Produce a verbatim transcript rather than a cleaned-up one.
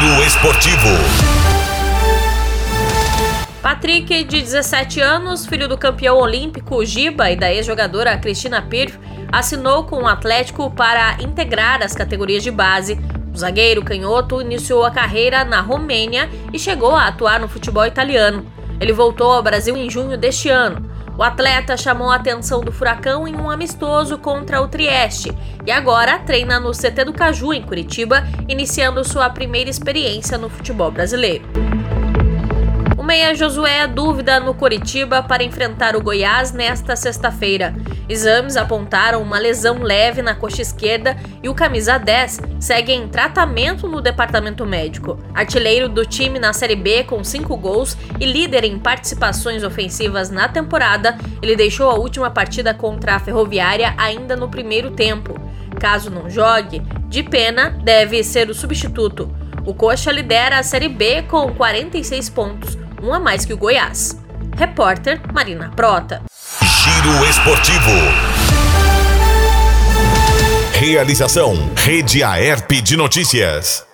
Giro Esportivo. Patrick, de dezessete anos, filho do campeão olímpico Giba e da ex-jogadora Cristina Pirf, assinou com o Atlético para integrar as categorias de base. O zagueiro canhoto iniciou a carreira na Romênia e chegou a atuar no futebol italiano. Ele voltou ao Brasil em junho deste ano. O atleta chamou a atenção do Furacão em um amistoso contra o Trieste e agora treina no C T do Caju, em Curitiba, iniciando sua primeira experiência no futebol brasileiro. O meia Josué é dúvida no Coritiba para enfrentar o Goiás nesta sexta-feira. Exames apontaram uma lesão leve na coxa esquerda e o camisa dez segue em tratamento no departamento médico. Artilheiro do time na Série B com cinco gols e líder em participações ofensivas na temporada, ele deixou a última partida contra a Ferroviária ainda no primeiro tempo. Caso não jogue, de pena, deve ser o substituto. O Coxa lidera a Série B com quarenta e seis pontos, um a mais que o Goiás. Repórter Marina Prota. Giro Esportivo. Realização Rede Aerp de Notícias.